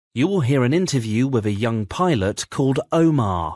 You will hear an interview with a young pilot called Omar.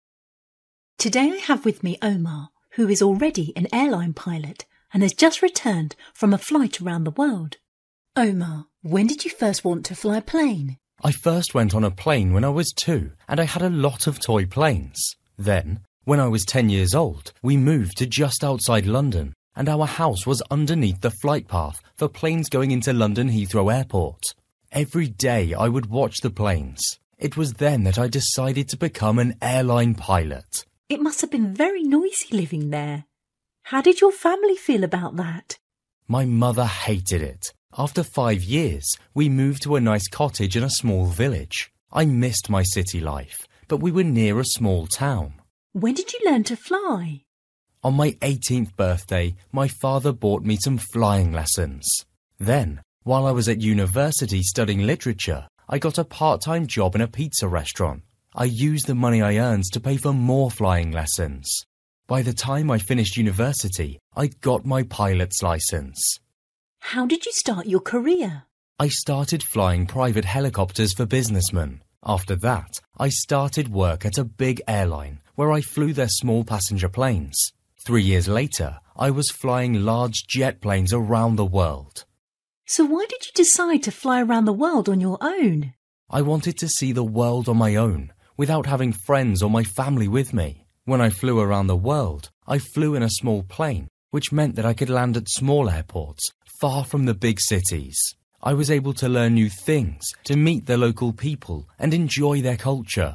Today I have with me Omar, who is already an airline pilot and has just returned from a flight around the world. Omar, when did you first want to fly a plane? I first went on a plane when I was 2 and I had a lot of toy planes. Then, when I was 10 years old, we moved to just outside London and our house was underneath the flight path for planes going into London Heathrow Airport. Every day I would watch the planes. It was then that I decided to become an airline pilot. It must have been very noisy living there. How did your family feel about that? My mother hated it. After 5 years, we moved to a nice cottage in a small village. I missed my city life, but we were near a small town. When did you learn to fly? On my 18th birthday, my father bought me some flying lessons. Then, while I was at university studying literature, I got a part-time job in a pizza restaurant. I used the money I earned to pay for more flying lessons. By the time I finished university, I got my pilot's license. How did you start your career? I started flying private helicopters for businessmen. After that, I started work at a big airline where I flew their small passenger planes. 3 years later, I was flying large jet planes around the world. So why did you decide to fly around the world on your own? I wanted to see the world on my own, without having friends or my family with me. When I flew around the world, I flew in a small plane, which meant that I could land at small airports, far from the big cities. I was able to learn new things, to meet the local people and enjoy their culture.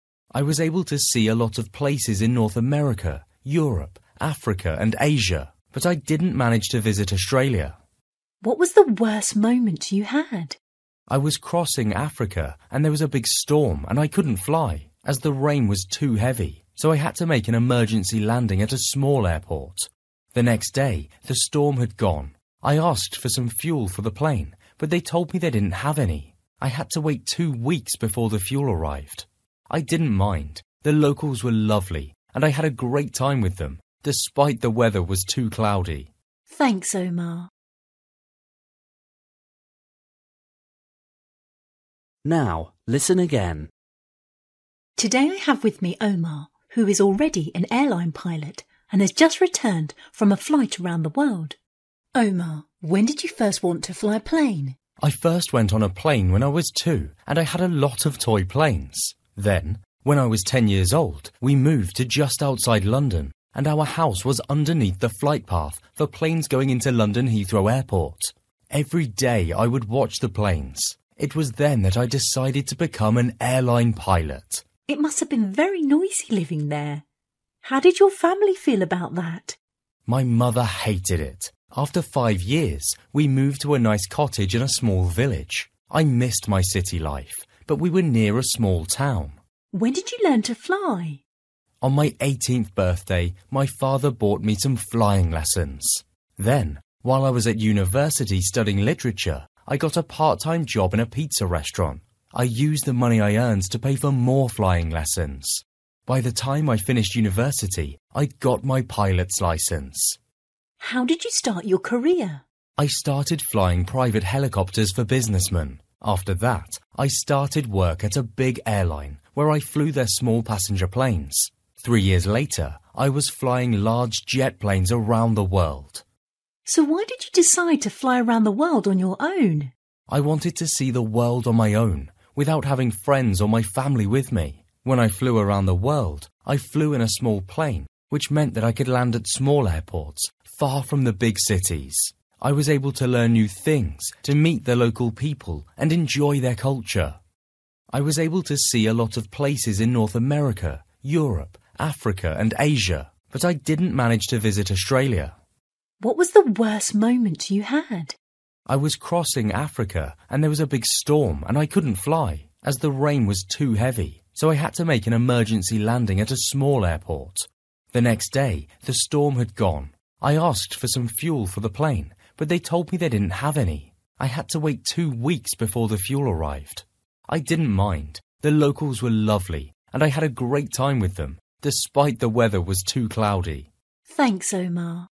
I was able to see a lot of places in North America, Europe, Africa and Asia, but I didn't manage to visit Australia. What was the worst moment you had? I was crossing Africa and there was a big storm and I couldn't fly, as the rain was too heavy, so I had to make an emergency landing at a small airport. The next day, the storm had gone. I asked for some fuel for the plane, but they told me they didn't have any. I had to wait 2 weeks before the fuel arrived. I didn't mind. The locals were lovely and I had a great time with them, despite the weather was too cloudy. Thanks, Omar. Now, listen again. Today I have with me Omar, who is already an airline pilot and has just returned from a flight around the world. Omar, when did you first want to fly a plane? I first went on a plane when I was 2 and I had a lot of toy planes. Then, when I was 10 years old, we moved to just outside London and our house was underneath the flight path for planes going into London Heathrow Airport. Every day I would watch the planes. It was then that I decided to become an airline pilot. It must have been very noisy living there. How did your family feel about that? My mother hated it. After 5 years, we moved to a nice cottage in a small village. I missed my city life, but we were near a small town. When did you learn to fly? On my 18th birthday, my father bought me some flying lessons. Then, while I was at university studying literature, I got a part-time job in a pizza restaurant. I used the money I earned to pay for more flying lessons. By the time I finished university, I got my pilot's license. How did you start your career? I started flying private helicopters for businessmen. After that, I started work at a big airline where I flew their small passenger planes. 3 years later, I was flying large jet planes around the world. So why did you decide to fly around the world on your own? I wanted to see the world on my own, without having friends or my family with me. When I flew around the world, I flew in a small plane, which meant that I could land at small airports, far from the big cities. I was able to learn new things, to meet the local people and enjoy their culture. I was able to see a lot of places in North America, Europe, Africa and Asia, but I didn't manage to visit Australia. What was the worst moment you had? I was crossing Africa and there was a big storm and I couldn't fly, as the rain was too heavy, so I had to make an emergency landing at a small airport. The next day, the storm had gone. I asked for some fuel for the plane, but they told me they didn't have any. I had to wait 2 weeks before the fuel arrived. I didn't mind. The locals were lovely and I had a great time with them, despite the weather was too cloudy. Thanks, Omar.